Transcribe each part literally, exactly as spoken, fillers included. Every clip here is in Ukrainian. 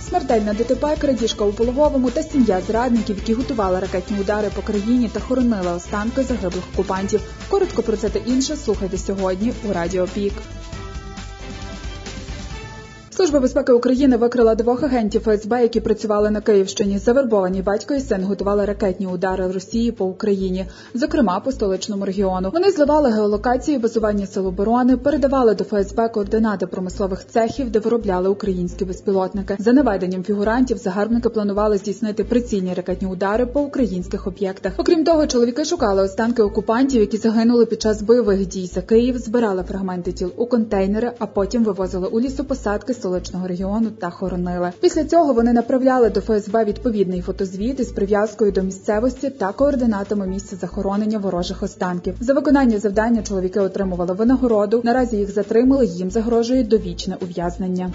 Смертельна ДТП, крадіжка у Пологовому та сім'я зрадників, які готували ракетні удари по країні та хоронили останки загиблих окупантів. Коротко про це та інше слухайте сьогодні у Радіо Пік. Служба безпеки України викрила двох агентів Ф С Б, які працювали на Київщині. Завербовані батько і син готували ракетні удари Росії по Україні, зокрема по столичному регіону. Вони зливали геолокації базування сил оборони, передавали до Ф С Б координати промислових цехів, де виробляли українські безпілотники. За наведенням фігурантів, загарбники планували здійснити прицільні ракетні удари по українських об'єктах. Окрім того, чоловіки шукали останки окупантів, які загинули під час бойових дій за Київ, збирали фрагменти тіл у контейнери, а потім вивозили у лісопосадки столичного регіону та хоронили. Після цього вони направляли до Ф С Б відповідний фотозвіт із прив'язкою до місцевості та координатами місця захоронення ворожих останків. За виконання завдання чоловіки отримували винагороду. Наразі їх затримали, їм загрожує довічне ув'язнення.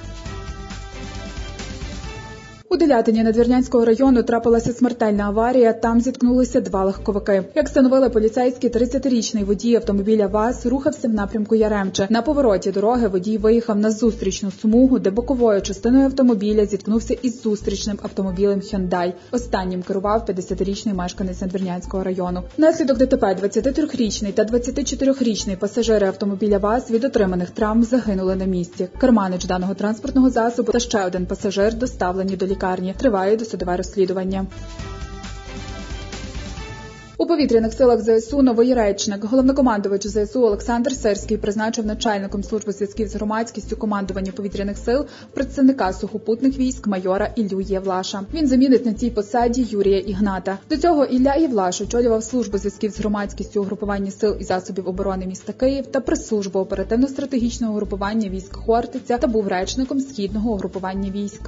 У Делятині Надвірнянського району трапилася смертельна аварія, там зіткнулися два легковики. Як встановили поліцейські, тридцятирічний водій автомобіля ВАЗ рухався в напрямку Яремче. На повороті дороги водій виїхав на зустрічну смугу, де боковою частиною автомобіля зіткнувся із зустрічним автомобілем Hyundai. Останнім керував п'ятдесятирічний мешканець Надвірнянського району. Внаслідок Д Т П двадцятитрирічний та двадцятичотирирічний пасажири автомобіля ВАЗ від отриманих травм загинули на місці. Керманич даного транспортного засобу та ще один пасажир доставлені до лікарні. Триває досудове розслідування. У повітряних силах З С У новий речник. Головнокомандувач З С У Олександр Сирський призначив начальником служби зв'язків з громадськістю командування повітряних сил представника сухопутних військ майора Іллю Євлаша. Він замінить на цій посаді Юрія Ігната. До цього Ілля Євлаш очолював службу зв'язків з громадськістю угрупування сил і засобів оборони міста Київ та прес-службу оперативно-стратегічного угрупування військ Хортиця та був речником східного угрупування військ.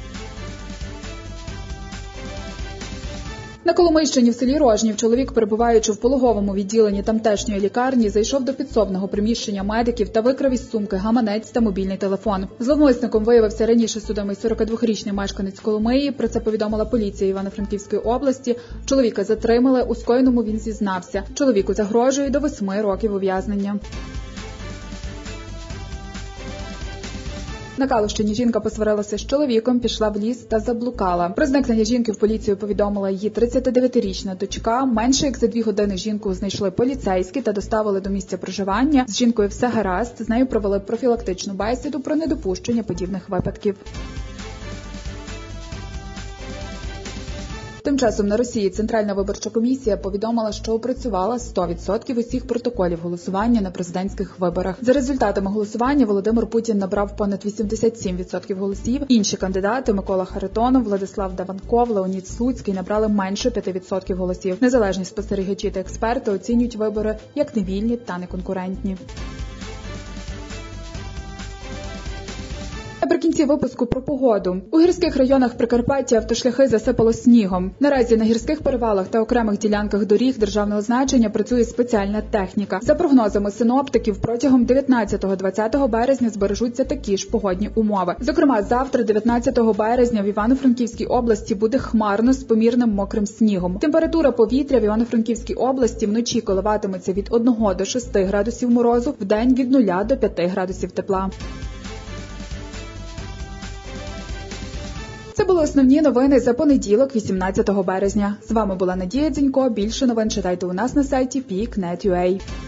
На Коломийщині в селі Рожнів чоловік, перебуваючи в пологовому відділенні тамтешньої лікарні, зайшов до підсобного приміщення медиків та викрав із сумки гаманець та мобільний телефон. Зловмисником виявився раніше судимий сорокадвохрічний мешканець Коломиї. Про це повідомила поліція Івано-Франківської області. Чоловіка затримали, у скоєному він зізнався. Чоловіку загрожує до восьми років ув'язнення. На Калущині жінка посварилася з чоловіком, пішла в ліс та заблукала. Про зникнення жінки в поліцію повідомила її тридцятидевятирічна дочка. Менше як за дві години жінку знайшли поліцейські та доставили до місця проживання. З жінкою все гаразд, з нею провели профілактичну бесіду про недопущення подібних випадків. Тим часом на Росії Центральна виборча комісія повідомила, що опрацювала сто відсотків усіх протоколів голосування на президентських виборах. За результатами голосування Володимир Путін набрав понад вісімдесят сім відсотків голосів. Інші кандидати – Микола Харитонов, Владислав Даванков, Леонід Слуцький – набрали менше п'яти відсотків голосів. Незалежні спостерігачі та експерти оцінюють вибори як невільні та неконкурентні. Наприкінці випуску про погоду. У гірських районах Прикарпаття автошляхи засипало снігом. Наразі на гірських перевалах та окремих ділянках доріг державного значення працює спеціальна техніка. За прогнозами синоптиків, протягом дев'ятнадцятого-двадцятого березня збережуться такі ж погодні умови. Зокрема, завтра, дев'ятнадцятого березня, в Івано-Франківській області буде хмарно з помірним мокрим снігом. Температура повітря в Івано-Франківській області вночі коливатиметься від одного до шести градусів морозу, вдень від нуля до п'яти градусів тепла. Це були основні новини за понеділок, вісімнадцятого березня. З вами була Надія Дзінько. Більше новин читайте у нас на сайті пік крапка нет крапка ю а.